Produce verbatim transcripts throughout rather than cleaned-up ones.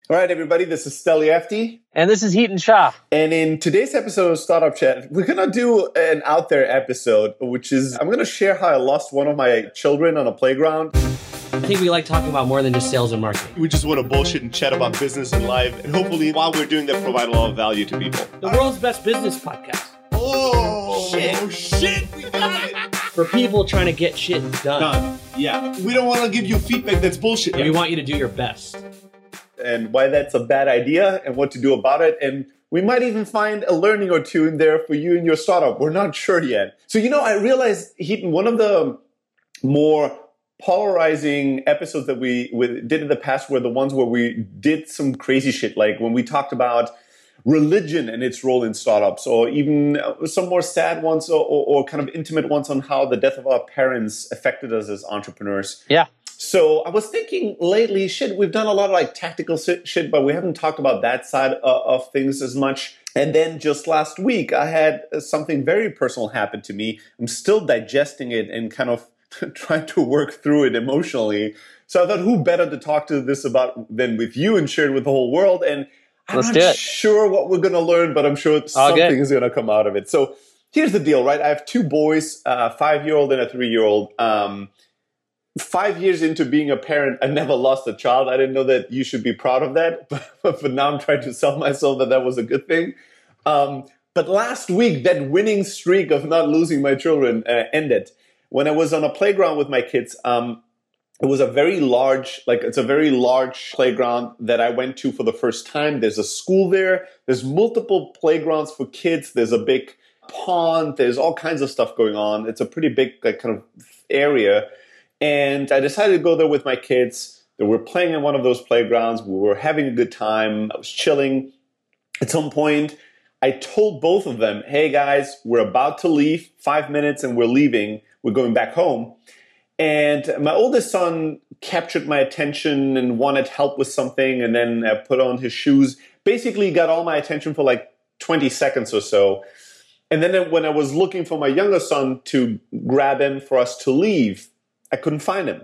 All right, everybody, this is Steliefty. And this is Heaton Shah. And in today's episode of Startup Chat, we're going to do an out there episode, which is I'm going to share how I lost one of my children on a playground. I think we like talking about more than just sales and marketing. We just want to bullshit and chat about business and life. And hopefully, while we're doing that, provide a lot of value to people. The world's best business podcast. Oh, shit. Oh, shit. We got it. For people trying to get shit done. Done. Yeah. We don't want to give you feedback that's bullshit. Yeah, we want you to do your best. And why that's a bad idea and what to do about it. And we might even find a learning or two in there for you and your startup. We're not sure yet. So, you know, I realized, Heaton, one of the more polarizing episodes that we, we did in the past were the ones where we did some crazy shit, like when we talked about religion and its role in startups, or even some more sad ones or, or, or kind of intimate ones on how the death of our parents affected us as entrepreneurs. Yeah. So I was thinking lately, shit, we've done a lot of like tactical shit, but we haven't talked about that side of, of things as much. And then just last week, I had something very personal happen to me. I'm still digesting it and kind of trying to work through it emotionally. So I thought, who better to talk to this about than with you and share it with the whole world? And I'm Let's not do it. sure what we're going to learn, but I'm sure something good. is going to come out of it. So here's the deal, right? I have two boys, a five-year-old and a three-year-old. Um, Five years into being a parent, I never lost a child. I didn't know that you should be proud of that. But, but now I'm trying to sell myself that that was a good thing. Um, but last week, that winning streak of not losing my children uh, ended. When I was on a playground with my kids, um, it was a very large, like it's a very large playground that I went to for the first time. There's a school there. There's multiple playgrounds for kids. There's a big pond. There's all kinds of stuff going on. It's a pretty big like, kind of area. And I decided to go there with my kids. They were playing in one of those playgrounds. We were having a good time. I was chilling. At some point, I told both of them, hey guys, we're about to leave. Five minutes and we're leaving. We're going back home. And my oldest son captured my attention and wanted help with something and then uh, put on his shoes. Basically got all my attention for like twenty seconds or so. And then when I was looking for my younger son to grab him for us to leave, I couldn't find him.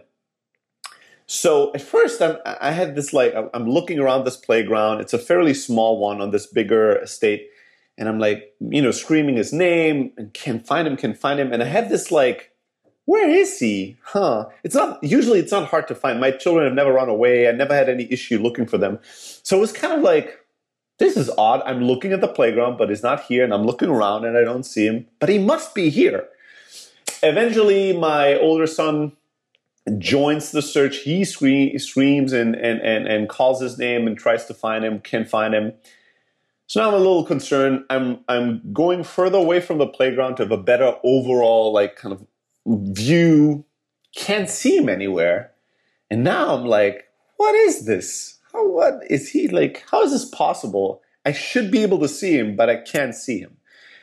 So at first, I'm, I had this like, I'm looking around this playground. It's a fairly small one on this bigger estate. And I'm like, you know, screaming his name and can't find him, can't find him. And I have this like, where is he? Huh? It's not, usually it's not hard to find. My children have never run away. I never had any issue looking for them. So it was kind of like, this is odd. I'm looking at the playground, but he's not here. And I'm looking around and I don't see him, but he must be here. Eventually, my older son joins the search. He scree- screams and, and, and, and calls his name and tries to find him, can't find him. So now I'm a little concerned. I'm I'm going further away from the playground to have a better overall like kind of view. Can't see him anywhere. And now I'm like, what is this? How, what is he like? How is this possible? I should be able to see him, but I can't see him.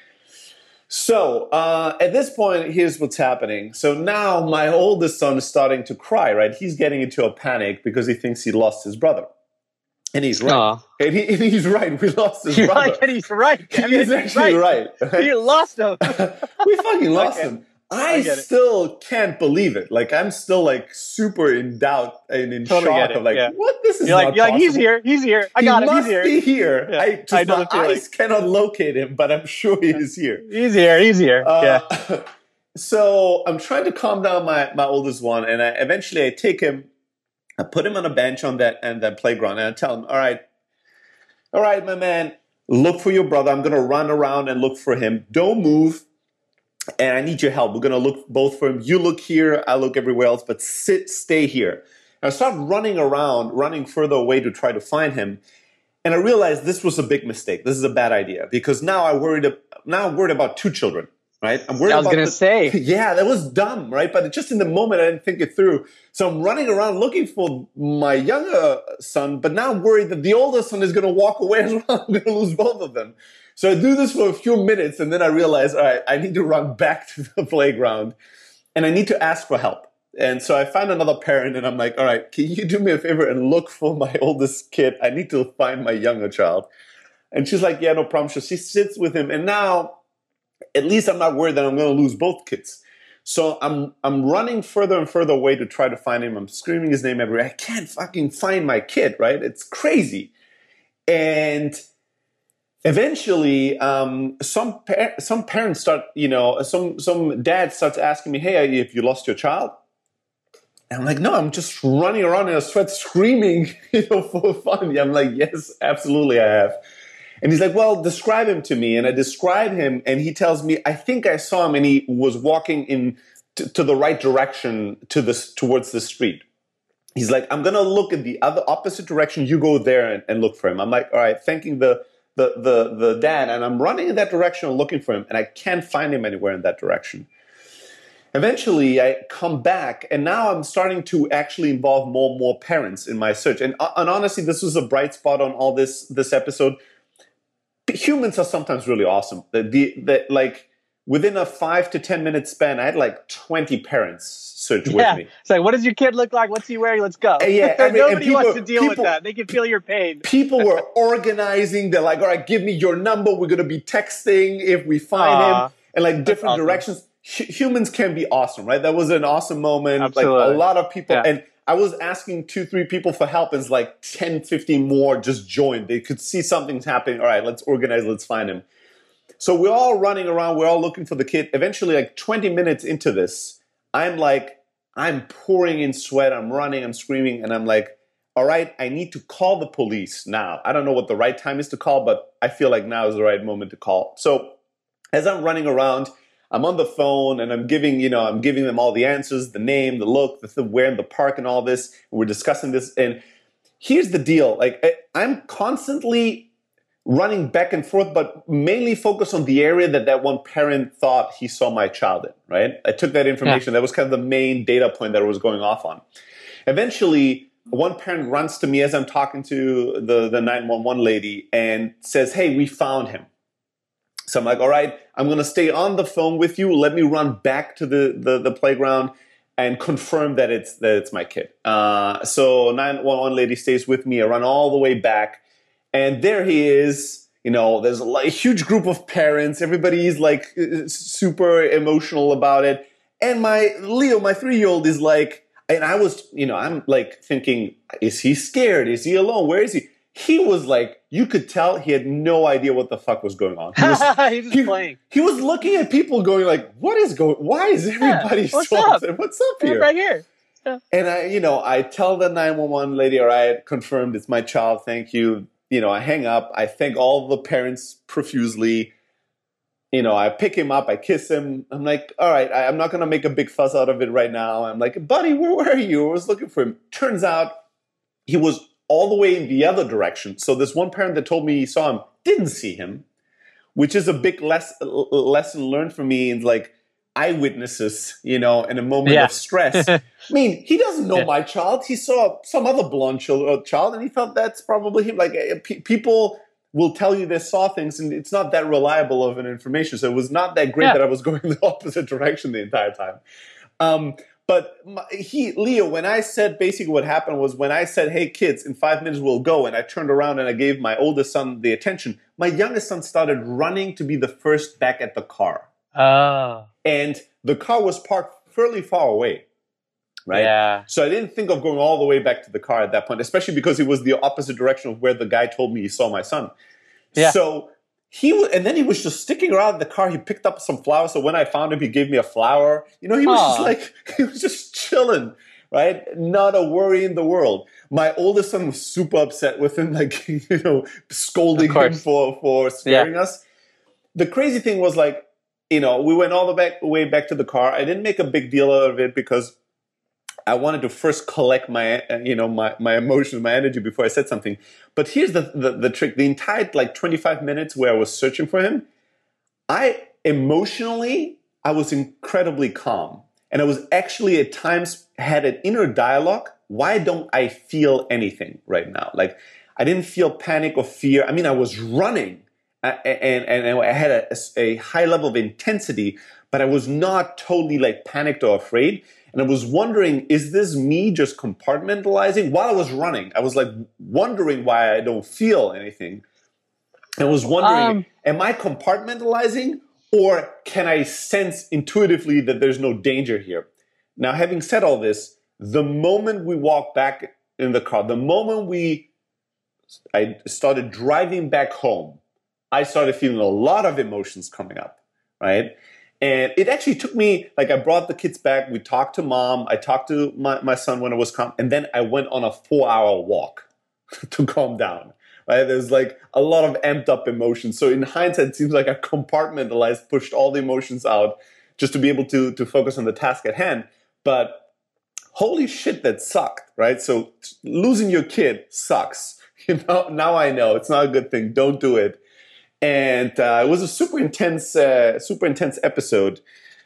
So uh, at this point, here's what's happening. So now my oldest son is starting to cry, right? He's getting into a panic because he thinks he lost his brother. And he's right. And, he, and he's right. We lost his You're brother. like, and he's right. He is actually right. right. You lost him. We fucking lost okay. him. I, I still can't believe it. Like, I'm still, like, super in doubt and in totally shock of, like, yeah. what? This is you're not like, you're possible. like, he's here. He's here. I got he him. He's here. He must be here. Yeah. I just, I know my eyes cannot locate him, but I'm sure he is here. He's here. He's here. Uh, yeah. So I'm trying to calm down my, my oldest one, and I eventually I take him, I put him on a bench on that, and that playground, and I tell him, all right, all right, my man, look for your brother. I'm going to run around and look for him. Don't move. And I need your help. We're going to look both for him. You look here, I look everywhere else, but sit, stay here. And I start running around, running further away to try to find him. And I realized this was a big mistake. This is a bad idea because now I worried, now I'm worried about two children, right? I'm worried I was about going to say. Yeah, that was dumb, right? But just in the moment, I didn't think it through. So I'm running around looking for my younger son, but now I'm worried that the older son is going to walk away as well. I'm going to lose both of them. So I do this for a few minutes, and then I realize, all right, I need to run back to the playground, and I need to ask for help. And so I find another parent, and I'm like, all right, can you do me a favor and look for my oldest kid? I need to find my younger child. And she's like, yeah, no problem. So she sits with him, and now at least I'm not worried that I'm going to lose both kids. So I'm I'm running further and further away to try to find him. I'm screaming his name everywhere. I can't fucking find my kid, right? It's crazy. And eventually, um, some par- some parents start, you know, some some dad starts asking me, "Hey, have you lost your child?" And I'm like, "No, I'm just running around in a sweat, screaming, you know, for fun." I'm like, "Yes, absolutely, I have." And he's like, "Well, describe him to me." And I describe him, and he tells me, "I think I saw him, and he was walking in t- to the right direction to this towards the street." He's like, "I'm gonna look in the other opposite direction. You go there and, and look for him." I'm like, "All right," thanking the the the the dad, and I'm running in that direction and looking for him, and I can't find him anywhere in that direction. Eventually, I come back, and now I'm starting to actually involve more and more parents in my search. And, and honestly, this was a bright spot on all this this episode. Humans are sometimes really awesome. The, the, the, like within a five to ten minute span, I had like twenty parents search yeah. with me. It's like, what does your kid look like? What's he wearing? Let's go. And yeah, every, Nobody people, wants to deal people, with that. They can feel your pain. People were organizing. They're like, "All right, give me your number. We're going to be texting if we find Aww, him." And like different awesome. directions. H- humans can be awesome, right? That was an awesome moment. Absolutely. Like a lot of people. Yeah. And I was asking two, three people for help, and it's like ten, fifteen more just joined. They could see something's happening. All right, let's organize. Let's find him. So we're all running around. We're all looking for the kid. Eventually, like twenty minutes into this, I'm like, I'm pouring in sweat. I'm running. I'm screaming. And I'm like, all right, I need to call the police now. I don't know what the right time is to call, but I feel like now is the right moment to call. So as I'm running around, I'm on the phone and I'm giving, you know, I'm giving them all the answers, the name, the look, the, the where in the park and all this. We're discussing this. And here's the deal. Like I, I'm constantly running back and forth, but mainly focused on the area that that one parent thought he saw my child in, right? I took that information. Yeah. That was kind of the main data point that I was going off on. Eventually, one parent runs to me as I'm talking to the, the nine one one lady and says, "Hey, we found him." So I'm like, all right, I'm going to stay on the phone with you. Let me run back to the, the, the playground and confirm that it's that it's my kid. Uh, so nine one one lady stays with me. I run all the way back. And there he is. You know, there's a, a huge group of parents. Everybody's like super emotional about it. And my Leo, my three-year-old, is like, and I was, you know, I'm like thinking, is he scared? Is he alone? Where is he? He was like, you could tell he had no idea what the fuck was going on. He was, he was he, playing. He was looking at people going like, what is going, why is everybody yeah, what's so up? upset? What's up here? Right here. Yeah. And I, you know, I tell the nine one one lady, all right, confirmed it's my child. Thank you. You know, I hang up. I thank all the parents profusely. You know, I pick him up. I kiss him. I'm like, all right, I, I'm not going to make a big fuss out of it right now. I'm like, buddy, where were you? I was looking for him. Turns out he was all the way in the other direction. So this one parent that told me he saw him didn't see him, which is a big less, lesson learned for me in like eyewitnesses, you know, in a moment yeah. of stress. I mean, he doesn't know yeah. my child. He saw some other blonde child and he thought that's probably him. Like p- people will tell you they saw things and it's not that reliable of an information. So it was not that great yeah. that I was going the opposite direction the entire time. Um, But my, he, Leo, when I said basically what happened was when I said, "Hey kids, in five minutes we'll go," and I turned around and I gave my oldest son the attention, my youngest son started running to be the first back at the car. Oh. And the car was parked fairly far away, right? Yeah. So I didn't think of going all the way back to the car at that point, especially because it was the opposite direction of where the guy told me he saw my son. Yeah. So he w- and then he was just sticking around the car. He picked up some flowers. So when I found him, he gave me a flower. You know, he was Aww. just like, he was just chilling, right? Not a worry in the world. My oldest son was super upset with him, like, you know, scolding him for, for scaring yeah. us. The crazy thing was like, you know, we went all the back, way back to the car. I didn't make a big deal out of it because I wanted to first collect my, you know, my, my emotions, my energy before I said something. But here's the, the, the trick. The entire, like, twenty-five minutes where I was searching for him, I emotionally, I was incredibly calm. And I was actually at times had an inner dialogue. Why don't I feel anything right now? Like, I didn't feel panic or fear. I mean, I was running and, and, and I had a, a high level of intensity, but I was not totally, like, panicked or afraid. And I was wondering, is this me just compartmentalizing? While I was running, I was like wondering why I don't feel anything. I was wondering, um, am I compartmentalizing Or can I sense intuitively that there's no danger here? Now, having said all this, the moment we walked back in the car, the moment we I started driving back home, I started feeling a lot of emotions coming up, right? And it actually took me, like I brought the kids back, we talked to mom, I talked to my, my son when it was calm, and then I went on a four hour walk to calm down, right? There's like a lot of amped up emotions. So in hindsight, it seems like I compartmentalized, pushed all the emotions out just to be able to, to focus on the task at hand. But holy shit, that sucked, right? So losing your kid sucks. You know, now I know it's not a good thing. Don't do it. And uh, it was a super intense, uh, super intense episode.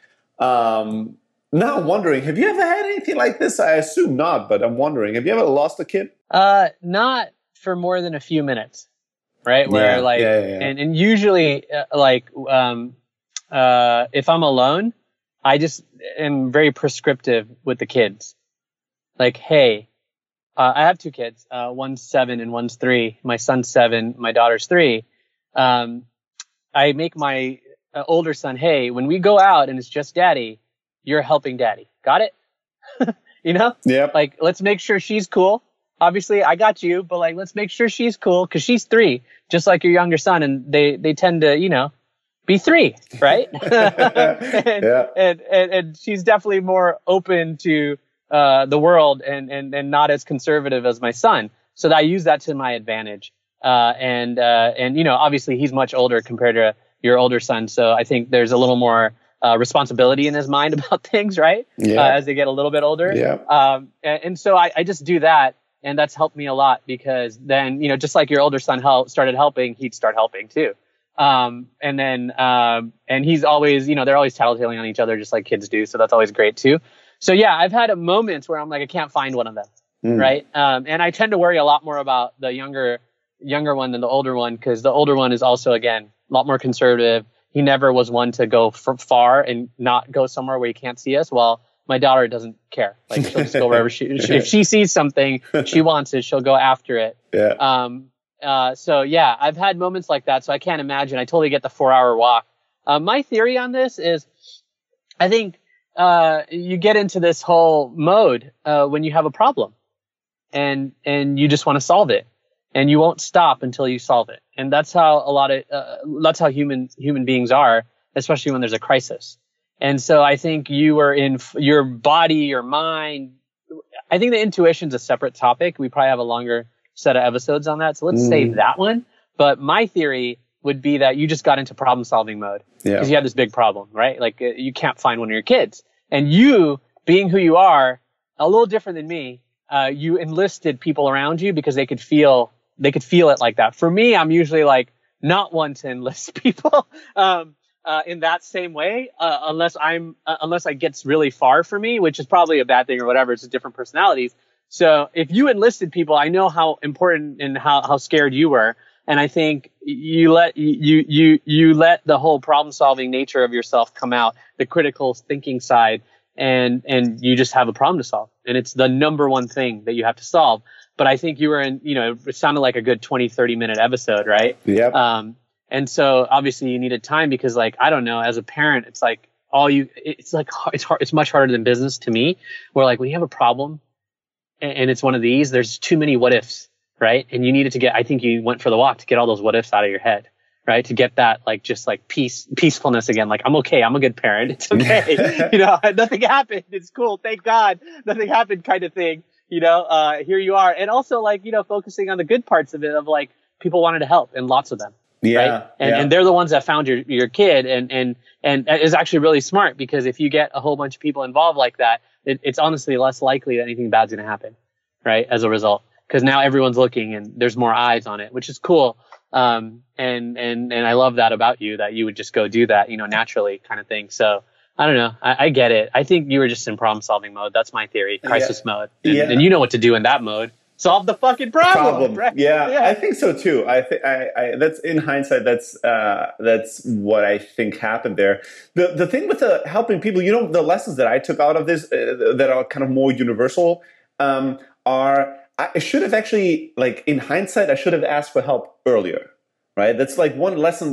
Um, now I'm wondering, have you ever had anything like this? I assume not, but I'm wondering, have you ever lost a kid? Uh, not for more than a few minutes, right? Where Yeah, like, yeah, yeah, yeah. and and usually uh, like, um, uh, if I'm alone, I just am very prescriptive with the kids. Like, hey, uh, I have two kids. Uh, one's seven and one's three. My son's seven. My daughter's three. Um, I make my uh, older son, hey, when we go out and it's just daddy, you're helping daddy. Got it? You know? Yep. Like, let's make sure she's cool. Obviously, I got you, but like, let's make sure she's cool because she's three, just like your younger son. And they, they tend to, you know, be three, right? and, Yeah. and, and, and she's definitely more open to uh, the world and, and, and not as conservative as my son. So that I use that to my advantage. Uh, and, uh, and, you know, obviously he's much older compared to your older son. So I think there's a little more, uh, responsibility in his mind about things, right? Yeah. Uh, as they get a little bit older. Yeah. Um, and, and so I, I just do that. And that's helped me a lot because then, you know, just like your older son help, started helping, he'd start helping too. Um, and then, um, and he's always, you know, they're always tattletaling on each other just like kids do. So that's always great too. So yeah, I've had moments where I'm like, I can't find one of them. Mm. Right. Um, and I tend to worry a lot more about the younger, younger one than the older one, because the older one is also, again, a lot more conservative. He never was one to go f- far and not go somewhere where he can't see us. While my daughter doesn't care. Like, she'll just go wherever she, she if she sees something, she wants it, she'll go after it. Yeah. Um, uh, so yeah, I've had moments like that. So I can't imagine. I totally get the four hour walk. Uh, my theory on this is, I think, uh, you get into this whole mode, uh, when you have a problem and, and you just want to solve it. And you won't stop until you solve it. And that's how a lot of, uh, that's how human, human beings are, especially when there's a crisis. And so I think you are in f- your body, your mind. I think the intuition's a separate topic. We probably have a longer set of episodes on that. So let's mm. save that one. But my theory would be that you just got into problem solving mode because yeah. you have this big problem, right? Like, uh, you can't find one of your kids, and you, being who you are, a little different than me, uh, you enlisted people around you because they could feel, they could feel it like that. For me, I'm usually like not one to enlist people, um, uh, in that same way, uh, unless I'm, uh, unless it gets really far for me, which is probably a bad thing or whatever. It's just different personalities. So if you enlisted people, I know how important and how, how scared you were. And I think you let, you, you, you let the whole problem solving nature of yourself come out, the critical thinking side, and, and you just have a problem to solve. And it's the number one thing that you have to solve. But I think you were in, you know, it sounded like a good twenty, thirty minute episode, right? Yeah. Um, and so obviously you needed time because, like, I don't know, as a parent, it's like all you, it's like, it's hard, it's much harder than business to me, where like when you have a problem and, and it's one of these, there's too many what ifs, right? And you needed to get, I think you went for the walk to get all those what ifs out of your head, right? To get that, like, just like peace, peacefulness again. Like, I'm okay. I'm a good parent. It's okay. You know, nothing happened. It's cool. Thank God nothing happened kind of thing. You know, uh, here you are. And also, like, you know, focusing on the good parts of it, of like, people wanted to help, and lots of them. Yeah. Right? And, yeah. and they're the ones that found your, your kid. And, and, and it's actually really smart, because if you get a whole bunch of people involved like that, it, it's honestly less likely that anything bad's going to happen. Right. As a result, because now everyone's looking and there's more eyes on it, which is cool. Um, and, and, and I love that about you, that you would just go do that, you know, naturally kind of thing. So, I don't know. I, I get it. I think you were just in problem solving mode. That's my theory. Crisis yeah. mode. And, yeah. and you know what to do in that mode. Solve the fucking problem. problem. Right? Yeah, yeah, I think so too. I think I, I that's in hindsight. That's uh, that's what I think happened there. The the thing with the helping people, you know, the lessons that I took out of this uh, that are kind of more universal um, are I should have actually, like, in hindsight, I should have asked for help earlier. Right. That's like one lesson